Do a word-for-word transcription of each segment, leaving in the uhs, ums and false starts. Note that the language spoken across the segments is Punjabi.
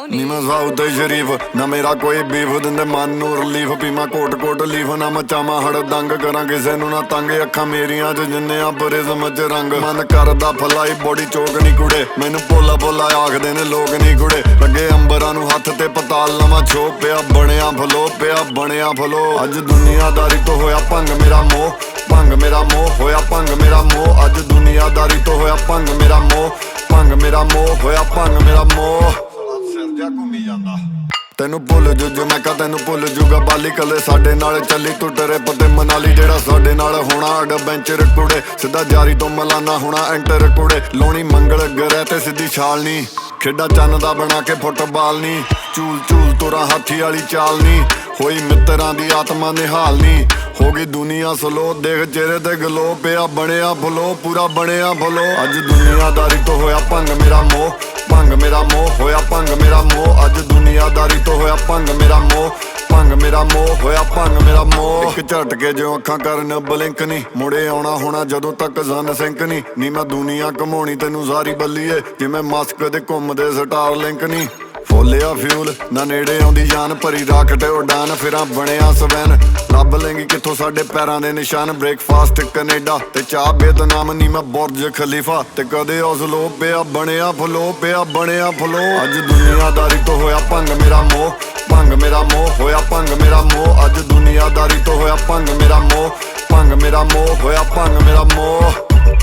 ਨੀ ਮੈਂ ਸਾਊ ਤੇ ਸ਼ਰੀਫ ਨਾ ਮੇਰਾ ਕੋਈ ਬੀਫ ਦਿੰਦੇ ਮਨ ਨੂੰ ਰਿਲੀਫ ਪੀਮਾ ਕੋਟ ਕੋਟ ਲੀਫ ਨਾ ਮਚਾਵਾਂ ਹੜ ਦੰਗ ਕਰਾਂ ਕਿਸੇ ਨੂੰ ਨਾ ਤੰਗ ਅੱਖਾਂ ਮੇਰੀਆਂ ਚ ਜਿੰਨੇ ਆ ਬਰਿਜ਼ਮ ਚ ਰੰਗ ਮਨ ਕਰਦਾ ਫਲਾਈ ਬੋਡੀ ਚੋਕ ਨੀ ਕੁੜੇ ਮੈਨੂੰ ਭੋਲਾ ਭੋਲਾ ਆਖਦੇ ਨੇ ਲੋਕ ਨੀ ਕੁੜੇ ਲੱਗੇ ਅੰਬਰਾਂ ਨੂੰ ਹੱਥ ਤੇ ਪਤਾਲ ਨਵਾਂ ਛੋ ਪਿਆ ਬਣਿਆ ਫਲੋ ਪਿਆ ਬਣਿਆ ਫਲੋ ਅੱਜ ਦੁਨੀਆਦਾਰੀ ਤੋਂ ਹੋਇਆ ਭੰਗ ਮੇਰਾ ਮੋਹ ਭੰਗ ਮੇਰਾ ਮੋਹ ਹੋਇਆ ਭੰਗ ਮੇਰਾ ਮੋਹ ਅੱਜ ਦੁਨੀਆਦਾਰੀ ਤੋਂ ਹੋਇਆ ਭੰਗ ਮੇਰਾ ਮੋਹ ਭੰਗ ਮੇਰਾ ਮੋਹ ਹੋਇਆ ਭੰਗ ਮੇਰਾ ਮੋਹ ਸਿਰ ਜਾ ਘੁੰਮੀ ਜਾਂਦਾ ਤੈਨੂੰ ਭੁੱਲ ਜੂ ਜੋ ਮੈਂ ਕਾ ਤੈਨੂੰ ਭੁੱਲ ਜੂਗਾ ਬਾਲੀ ਕੱਲੇ ਸਾਡੇ ਨਾਲ ਚੱਲੀ ਤੂੰ ਟਰੇ ਪਤੇ ਮਨਾਲੀ ਜਿਹੜਾ ਸਾਡੇ ਨਾਲ ਹੋਣਾ ਐਡਵੈਂਚਰ ਕੁੜੇ ਸਿੱਧਾ ਜਾਰੀ ਤੋਂ ਮਲਾਨਾ ਹੋਣਾ ਐਂਟਰ ਕੁੜੇ ਲੋਣੀ ਮੰਗਲ ਗਰੇ ਤੇ ਸਿੱਧੀ ਛਾਲ ਨੀ ਖੇਡਾ ਚੰਨ ਦਾ ਬਣਾ ਕੇ ਫੁੱਟਬਾਲ ਨੀ ਝੂਲ ਝੂਲ ਤੋਰਾ ਹਾਥੀ ਵਾਲੀ ਚਾਲ ਨੀ ਹੋਈ ਮਿੱਤਰਾਂ ਦੀ ਆਤਮਾ ਨਿਹਾਲ ਨੀ ਹੋ ਗਈ ਦੁਨੀਆ ਸਲੋ ਦੇਖ ਚਿਹਰੇ ਤੇ ਗਲੋ ਪਿਆ ਬਣਿਆ ਫਲੋ ਪੂਰਾ ਬਣਿਆ ਫਲੋ ਅੱਜ ਦੁਨੀਆਦਾਰੀ ਤੋਂ ਹੋਇਆ ਭੰਗ ਮੇਰਾ ਮੋਹ ਭੰਗ ਮੇਰਾ ਮੋਹ ਹੋਇਆ ਭੰਗ ਮੇਰਾ ਮੋਹ ਅੱਜ ਦੁਨੀਆਦਾਰੀ ਤੋਂ ਹੋਇਆ ਭੰਗ ਮੇਰਾ ਮੋਹ ਭੰਗ ਮੇਰਾ ਮੋਹ ਹੋਇਆ ਭੰਗ ਮੇਰਾ ਮੋਹ ਇੱਕ ਝਟਕੇ ਜਿਉਂ ਅੱਖਾਂ ਕਰਨ ਬਲਿੰਕ ਨੀ ਮੁੜੇ ਆਉਣਾ ਹੋਣਾ ਜਦੋਂ ਤੱਕ ਜ਼ਨ ਸਿੰਕ ਨੀ ਨੀ ਮੈਂ ਦੁਨੀਆ ਘਮਾਉਣੀ ਤੈਨੂੰ ਸਾਰੀ ਬੱਲੀਏ ਜਿਵੇਂ ਮਸਕ ਦੇ ਘੁੰਮਦੇ ਸਟਾਰ ਲਿੰਕ ਨੀ ਫੋਲਿਆ ਫਿਊਲ ਨਾ ਨੇੜੇ ਆਉਂਦੀ ਜਾਨ ਭਰੀ ਰਾਕਟ ਉਡਾਨ ਫਿਰਾਂ ਬਣਿਆ ਸਵੈਨ ਲੱਭ ਲੈਂਗੀ ਕਿੱਥੋਂ ਸਾਡੇ ਪੈਰਾਂ ਦੇ ਨਿਸ਼ਾਨ ਬ੍ਰੇਕਫਾਸਟ ਕੈਨੇਡਾ ਤੇ ਚਾਹ ਬੇਦਨਾਮ ਨੀ ਮੈਂ ਬੁਰਜ ਖਲੀਫਾ ਤੇ ਕਦੇ ਔਸਲੋ ਪਿਆ ਬਣਿਆ ਫਲੋ ਪਿਆ ਬਣਿਆ ਫਲੋ ਅੱਜ ਦੁਨੀਆਦਾਰੀ ਤੋਂ ਹੋਇਆ ਭੰਗ ਮੇਰਾ ਮੋਹ ਭੰਗ ਮੇਰਾ ਮੋਹ ਹੋਇਆ ਭੰਗ ਮੇਰਾ ਮੋਹ ਅੱਜ ਦੁਨੀਆਦਾਰੀ ਤੋਂ ਹੋਇਆ ਭੰਗ ਮੇਰਾ ਮੋਹ ਭੰਗ ਮੇਰਾ ਮੋਹ ਹੋਇਆ ਭੰਗ ਮੇਰਾ ਮੋਹ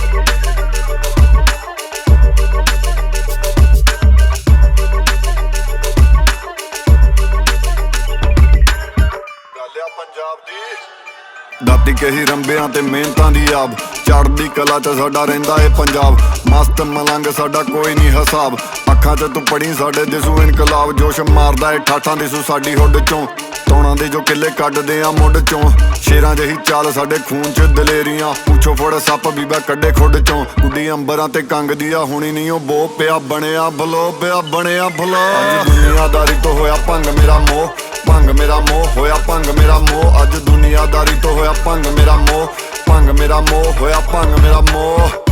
ਦਾਤੀ ਕਹੀ ਰੰਬਿਆਂ ਤੇ ਮਿਹਨਤਾਂ ਦੀ ਆਬ ਚੜ੍ਹਦੀ ਕਲਾ ਚ ਸਾਡਾ ਰਹਿੰਦਾ ਏ ਪੰਜਾਬ ਮਸਤ ਮਲੰਗ ਸਾਡਾ ਕੋਈ ਨਹੀਂ ਹਿਸਾਬ ਅੱਖਾਂ ਚ ਤੂੰ ਪੜੀ ਸਾਡੇ ਦਿਸੂ ਇਨਕਲਾਬ ਜੋਸ਼ ਮਾਰਦਾ ਏ ਠਾਠਾਂ ਦਿਸੂ ਸਾਡੀ ਹੁੱਡ ਚੋਂ ਤੋਣਾ ਦੇ ਜੋ ਕਿੱਲੇ ਕੱਢਦੇ ਆ ਮੁੱਢ ਚੋਂ ਸ਼ੇਰਾਂ ਜਿਹੀ ਚਾਲ ਸਾਡੇ ਖੂਨ ਚ ਦਲੇਰੀਆਂ ਪੁੱਛੋ ਫੜ ਸੱਪ ਬੀਬਾ ਕੱਢੇ ਖੁੱਡ ਚੋਂ ਕੁੱਡੀ ਅੰਬਰਾਂ ਤੇ ਕੰਗਦੀ ਆ ਹੁਣੀ ਨਹੀਂ ਉਹ ਬੋ ਪਿਆ ਬਣਿਆ ਫਲੋ ਪਿਆ ਬਣਿਆ ਫਲੋ ਅੱਜ ਦੁਨੀਆਦਾਰੀ ਤੋਂ ਹੋਇਆ ਭੰਗ ਮੇਰਾ ਮੋਹ ਭੰਗ ਮੇਰਾ ਮੋਹ ਹੋਇਆ ਭੰਗ ਮੇਰਾ ਮੋਹ ਅੱਜ ਦੁਨੀਆਦਾਰੀ ਤੋਂ ਹੋਇਆ ਭੰਗ ਮੇਰਾ ਮੋਹ ਭੰਗ ਮੇਰਾ ਮੋਹ ਹੋਇਆ ਭੰਗ ਮੇਰਾ ਮੋਹ